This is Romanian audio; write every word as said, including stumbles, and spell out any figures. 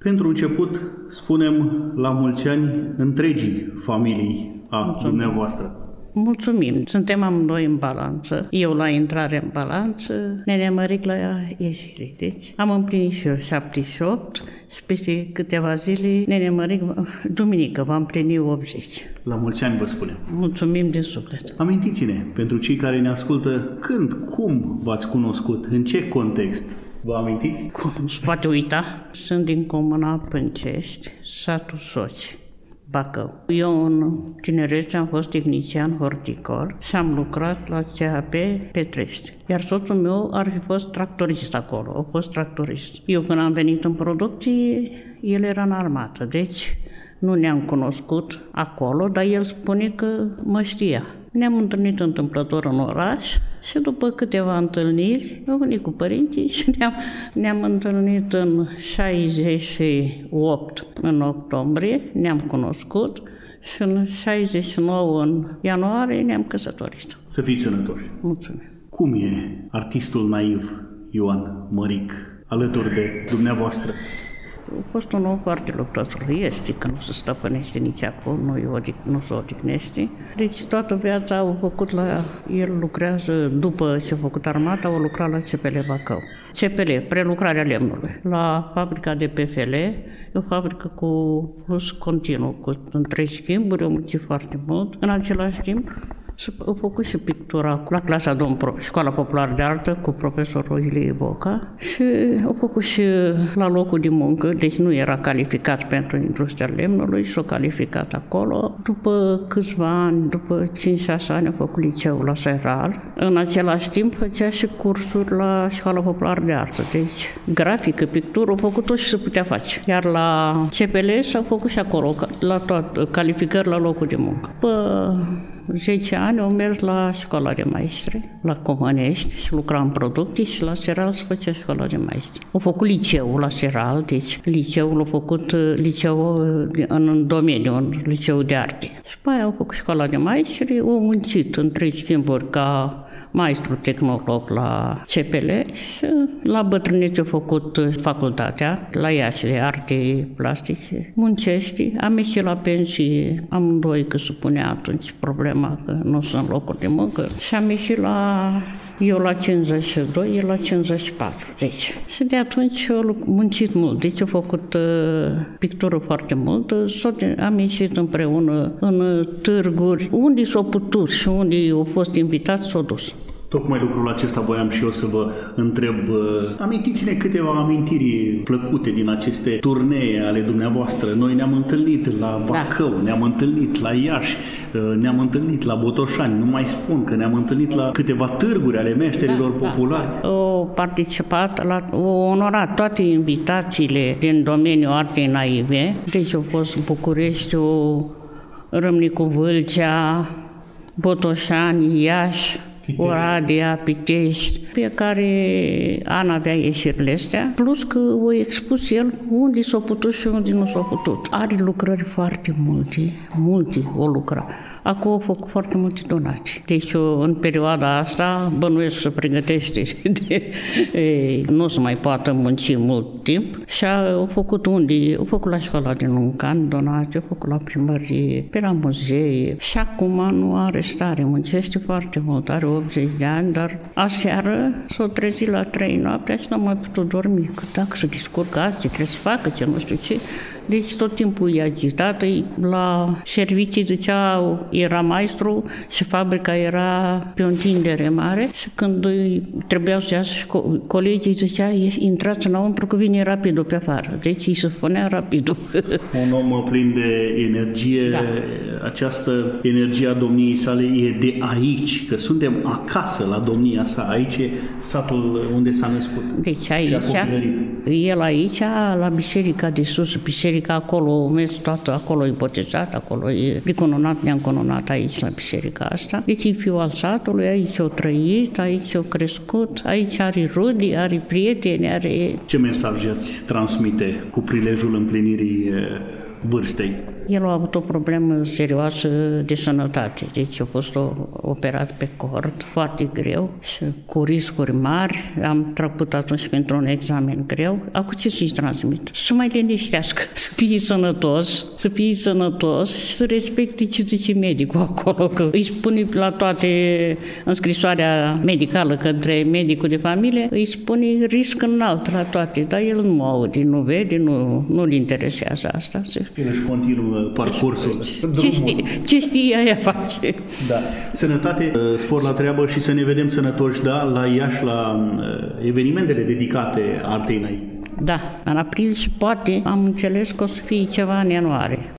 Pentru început, spunem la mulți ani întregii familii a Mulțumim. dumneavoastră. Mulțumim. Suntem amândoi în balanță. Eu la intrare în balanță, Nenea Măric la ieșire. Deci am împlinit și eu șaptezeci și opt și peste câteva zile, Nenea Măric, duminică, va împlini optzeci. La mulți ani vă spunem. Mulțumim de suflet. Amintiți-ne, pentru cei care ne ascultă, când, cum v-ați cunoscut, în ce context? Vă amintiți? Cum se poate uita? Sunt din comuna Pâncești, satul Soci, Bacău. Eu în tinerețe am fost tehnician horticol și am lucrat la C H P Petrești. Iar soțul meu ar fi fost tractorist acolo, a fost tractorist. Eu când am venit în producție, el era în armată, deci nu ne-am cunoscut acolo, dar el spune că mă știa. Ne-am întâlnit întâmplător în oraș și după câteva întâlniri am venit cu părinții și ne-am, ne-am întâlnit în șaizeci și opt în octombrie, ne-am cunoscut și în șaizeci și nouă în ianuarie ne-am căsătorit. Să fiți sănătoși! Mulțumim! Cum e artistul naiv Ioan Măric alături de dumneavoastră? A fost un om foarte luptător. Este că nu se stăpânește nici acolo, nu, odic, nu se odihnește. Deci toată viața au făcut la... El lucrează, după ce a făcut armata, au lucrat la C P L Bacău. C P L, prelucrarea lemnului. La fabrica de P F L, e o fabrică cu plus continuu, cu în trei schimburi, au muncit foarte mult. În același timp, au făcut și pictura la clasa domn Pro, Școala Populară de Artă cu profesorul Ilie Boca și au făcut și la locul de muncă, deci nu era calificat pentru industria lemnului și s-a calificat acolo. După câțiva ani, după cinci șase ani, a făcut liceul la Seral. În același timp făcea și cursuri la Școala Populară de Artă, deci grafică, pictură, au făcut tot și se putea face. Iar la C P L s-au făcut și acolo, la tot, calificări la locul de muncă. După zece ani au mers la școala de maestri, la Comănești și lucra în producții și la Seral se făcea școala de maestri. Au făcut liceul la Seral, deci liceul a făcut liceul în domeniu, în liceu de arte. Și pe aia au făcut școala de maestri, au muncit în trei schimburi ca maestru tehnolog la C P L și la bătrânețe a făcut facultatea, la Iași de arte plastice, muncește, am ieșit la pensie, amândoi că se punea atunci problema că nu sunt locuri de muncă și am ieșit la, eu la cincizeci și doi, el la cincizeci și patru, deci. Și de atunci am muncit mult, deci a făcut uh, pictură foarte mult, am ieșit împreună în târguri, unde s-a putut și unde au fost invitați s-au dus. Tocmai lucrul acesta voiam și eu să vă întreb. Amintiți-ne câteva amintiri plăcute din aceste turnee ale dumneavoastră. Noi ne-am întâlnit la Bacău, da. ne-am întâlnit la Iași, ne-am întâlnit la Botoșani, nu mai spun că ne-am întâlnit la câteva târguri ale meșterilor da, populari. Da. O participat, la, o onorat toate invitațiile din domeniul artei naive, deci au fost Bucureștiul, Râmnicu Vâlcea, Botoșani, Iași, Pitești. Oradea, Pitești, fiecare an avea ieșirile astea, plus că o expus el unde s-a putut și unde nu s-a putut. Are lucrări foarte multe, multe o lucra. Acum au făcut foarte multe donații. Deci în perioada asta bănuiesc să pregătește de, e, nu se mai poate munci mult timp și au făcut unde, au făcut la școala din Luncan donații, au făcut la primărie, pe la muzee și acum nu are stare, muncește foarte mult, are optzeci de ani, dar aseară s-a trezit la trei noaptea și nu a mai putut dormi, că dacă se descurcă azi, ce trebuie să facă, ce nu știu ce. Deci tot timpul e agitată, la servicii zicea, era maestru și fabrica era pe o întindere mare și când trebuiau să iasă și co- colegii zicea, intrați înăuntru că vine rapidul pe afară. Deci îi se spunea rapidul. Un om plin de energie, da. Această energie a domniei sale e de aici, că suntem acasă la domnia sa, aici e satul unde s-a născut. Deci aici, el aici, la biserica de sus, biserica acolo, mers toată, acolo e botezat, acolo e decununat, ne-am cununat aici la biserica asta. Deci e fiul al satului, aici o trăit, aici o crescut, aici are rudi, are prieteni, are... Ce mesaj ați transmite cu prilejul împlinirii vârstei? El a avut o problemă serioasă de sănătate, deci a fost operat pe cord, foarte greu și cu riscuri mari. Am trecut atunci pentru un examen greu. Acum ce să-i transmit? Să mai liniștească, să fie sănătos, să fie sănătos și să respecte ce zice medicul acolo, că îi spune la toate în scrisoarea medicală către medicul de familie, îi spune risc înalt la toate, dar el nu aude, nu vede, nu, nu-l interesează asta. El își continuă parcursul. Ce știe, ce știe aia face. Da. Sănătate, spor la treabă și să ne vedem sănătoși, da, la Iași, la evenimentele dedicate artei Nai. Da, în aprilie și poate am înțeles că o să fie ceva în ianuarie.